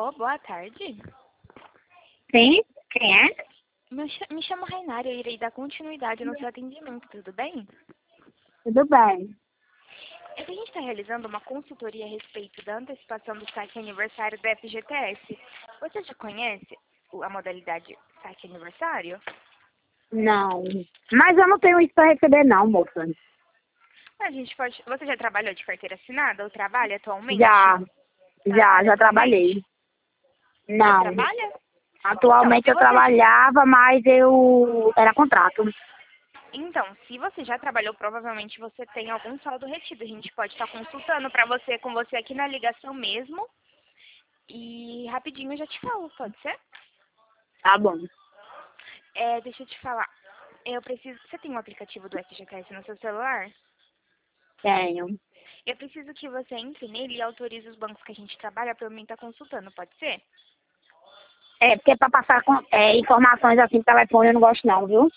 Alô, boa tarde. Sim, quem é? Me chamo Rainara, eu irei dar continuidade no seu atendimento, tudo bem? Tudo bem. É que a gente está realizando uma consultoria a respeito da antecipação do saque aniversário do FGTS. Você já conhece a modalidade saque aniversário? Não. Mas eu não tenho isso para receber não, moça. A gente pode... Você já trabalhou de carteira assinada ou trabalha atualmente? Já Trabalha trabalhei. atualmente? Você Não. trabalha? Atualmente Então, eu trabalhava, mas eu era contrato. se você já trabalhou, provavelmente você tem algum saldo retido. A gente pode estar consultando com você aqui na ligação mesmo. E rapidinho eu já te falo, pode ser? Tá bom. Deixa eu te falar. Eu preciso. Você tem um aplicativo do FGTS no seu celular? Tenho. Eu preciso que você entre nele e autorize os bancos que a gente trabalha para eu mim estar consultando, pode ser? É, porque para passar informações assim por telefone eu não gosto não, viu?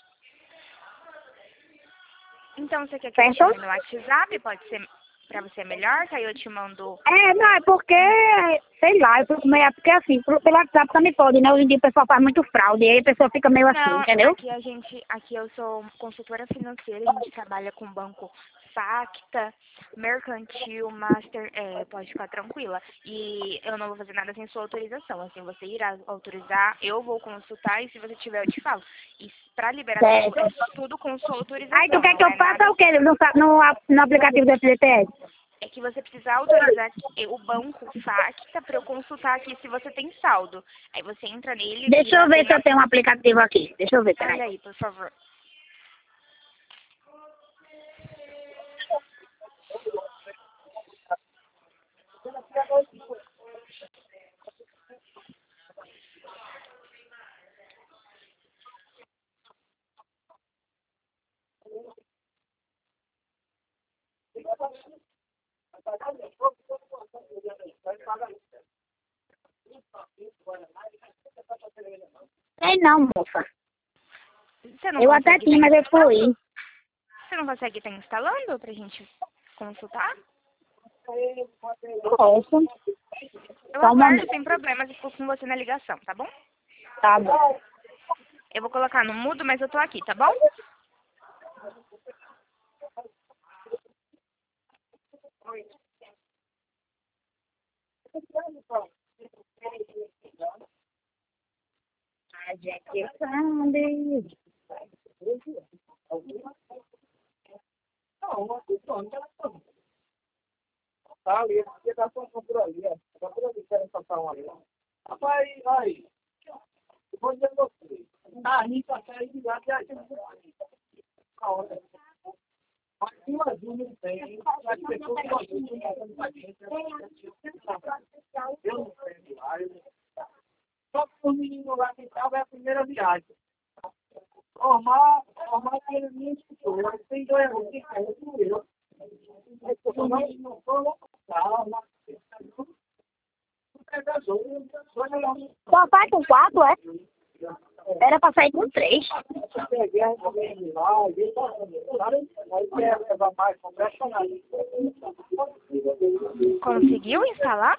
Então você quer que eu te Certo? chame no WhatsApp? Pode ser para você melhor? Que aí eu te mando. Não, é porque, sei lá, eu fico meio, porque assim, pelo WhatsApp também pode, né? Hoje em dia o pessoal faz muito fraude, e aí a pessoa fica meio assim, Não, entendeu? aqui eu sou consultora financeira, a gente trabalha com banco Facta, Mercantil, Master, pode ficar tranquila. E eu não vou fazer nada sem sua autorização. Assim, você irá autorizar, eu vou consultar e se você tiver eu te falo. E para liberar Certo. tudo com sua Aí tu autorização, quer não que eu é faça nada. o quê no aplicativo do FGTS? É que você precisa autorizar o banco Facta para eu consultar aqui se você tem saldo. Aí você entra nele e Deixa lá eu ver tem se eu tenho um aplicativo aqui. Deixa eu ver, peraí. Olha aí, por favor. Tem não, moça. Você não Eu até consegue estar tinha, mas eu excluí. instalando? Você não consegue estar instalando pra gente consultar? Posso. Eu Só um aguardo momento. sem problemas e fico com você na ligação, tá bom? Tá bom. Eu vou colocar no mudo, mas eu tô aqui, tá bom? A gente sabe. Tá ali, porque tá só por ali, ó. Tá por ali, querem passar um ali, ó. Rapaz, aí, eu vou dizer pra você. Tá ali, pra sair de lá, que a gente a hora. Aqui o azul não tem, vai ter todo o azul, não tem pra gente. Eu não sei lá, só que o menino lá que tava é a primeira viagem. Normal que ele me escutou, mas tem dois anos que caiu com eu. Não foi calma. Só vai com 4, é? Era pra sair com 3. Conseguiu instalar?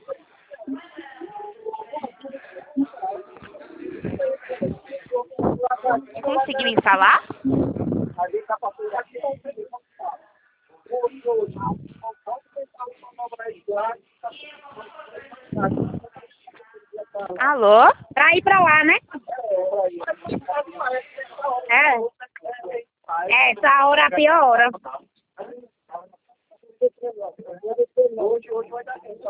Conseguiu instalar? Alô? Pra ir pra lá, né? Essa hora é a pior hora. Hoje vai dar tempo.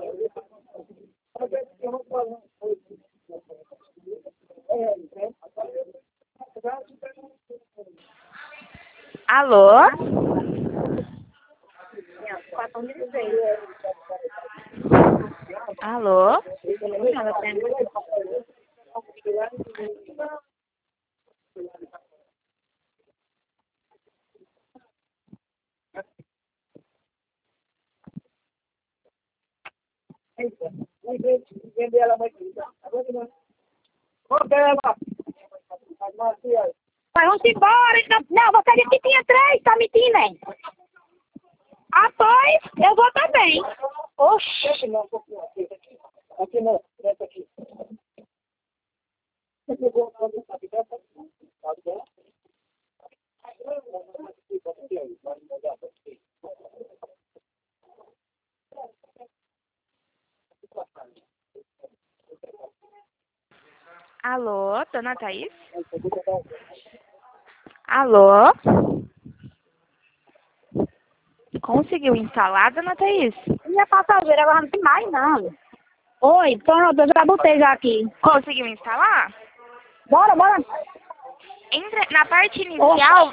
Alô? Alô? Vender ela vai Mas vamos embora. Não, você disse que tinha 3, tá mentindo, hein? Ah, pois, eu vou também. Oxi. Aqui não. Alô, dona Thaís? Alô? Conseguiu instalar, dona Thaís? Minha passageira, ela não tem mais, não. Oi, pronto, eu já botei já aqui. Conseguiu instalar? Bora, bora. Entra na parte inicial,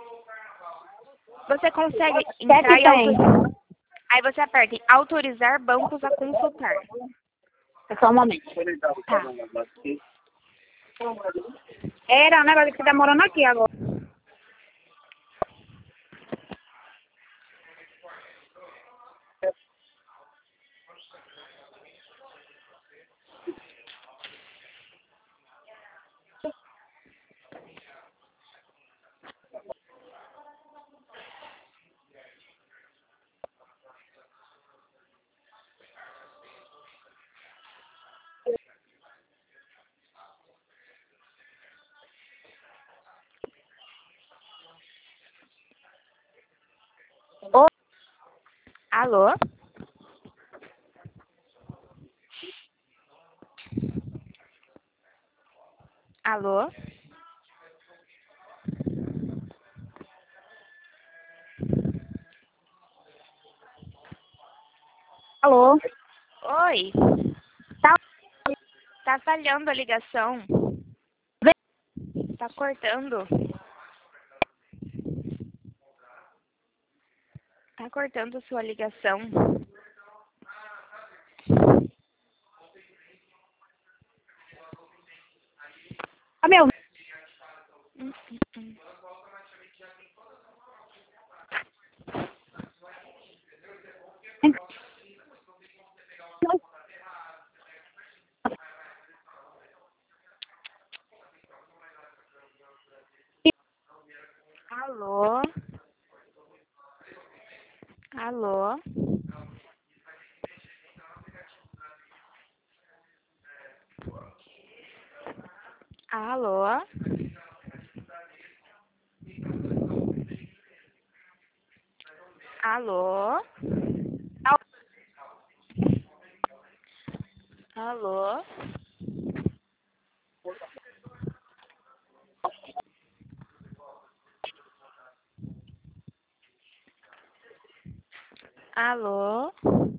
você consegue Que é entrar que e tem? Aí você aperta em autorizar bancos a consultar. É só um momento. Tá. Era um negócio que tá morando aqui agora. Alô? Alô? Alô? Oi? Tá. Tá falhando a ligação. Tá cortando. Tá cortando sua ligação. Tá meu. Hum. Alô? Alô? Alô? Alô? Alô? Alô?